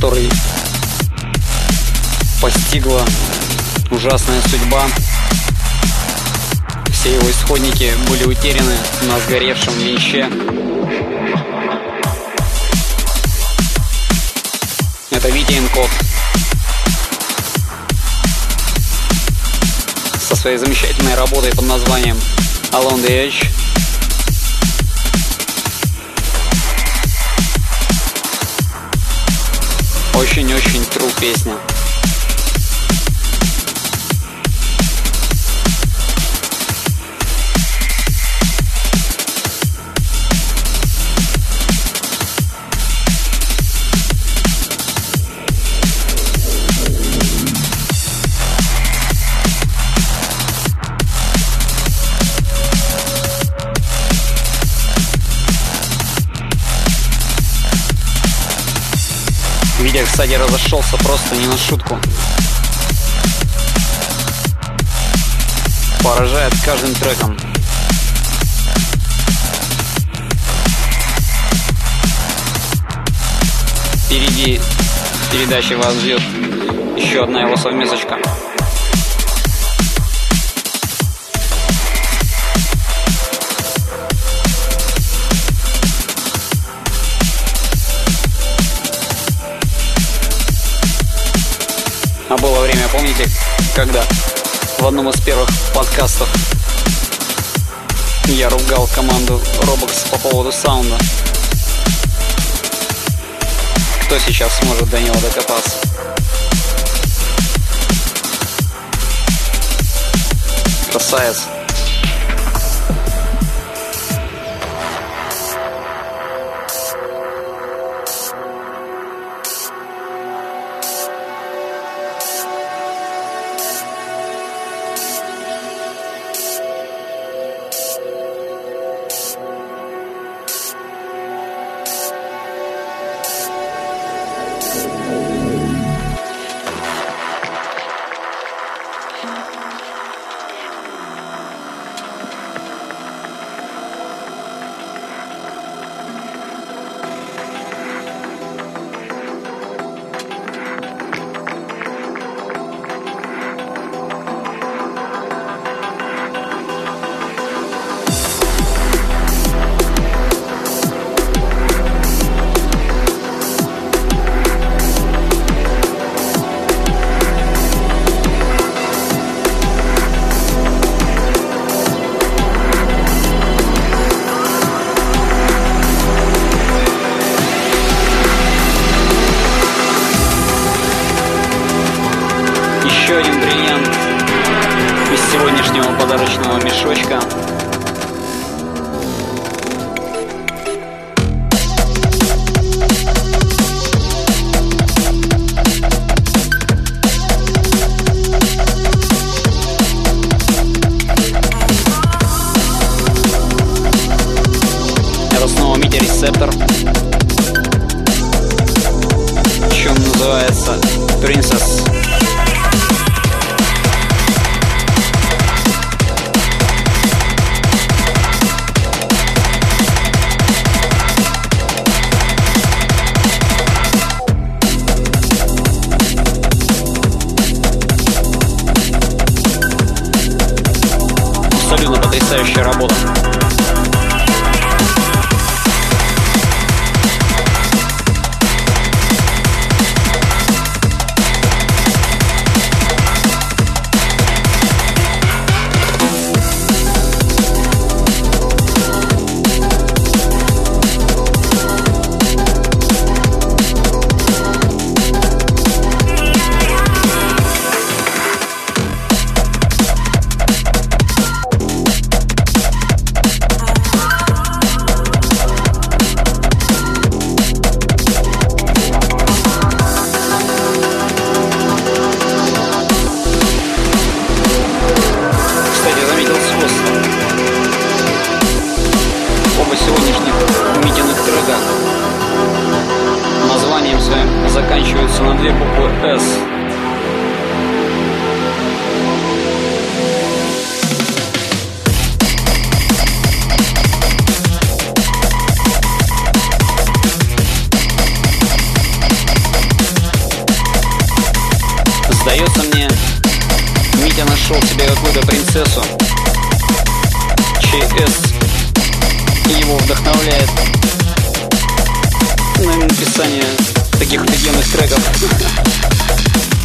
который постигла ужасная судьба. Все его исходники были утеряны на сгоревшем линче. Это Витя Энкот со своей замечательной работой под названием Along the Edge. Очень-очень true песня. Витя, кстати, разошелся просто не на шутку. Поражает каждым треком. Впереди передачи вас ждет еще одна его совместочка. А было время, помните, когда в одном из первых подкастов я ругал команду Roblox по поводу саунда? Кто сейчас сможет до него докопаться? Красавец. Еще один бриллиант из сегодняшнего подарочного мешочка. Это снова Митя Рецептор. Чем называется Princess. Абсолютно потрясающая работа. Заканчиваются на две буквы «С». года принцессу. ЧС его вдохновляет на написание таких офигенных треков.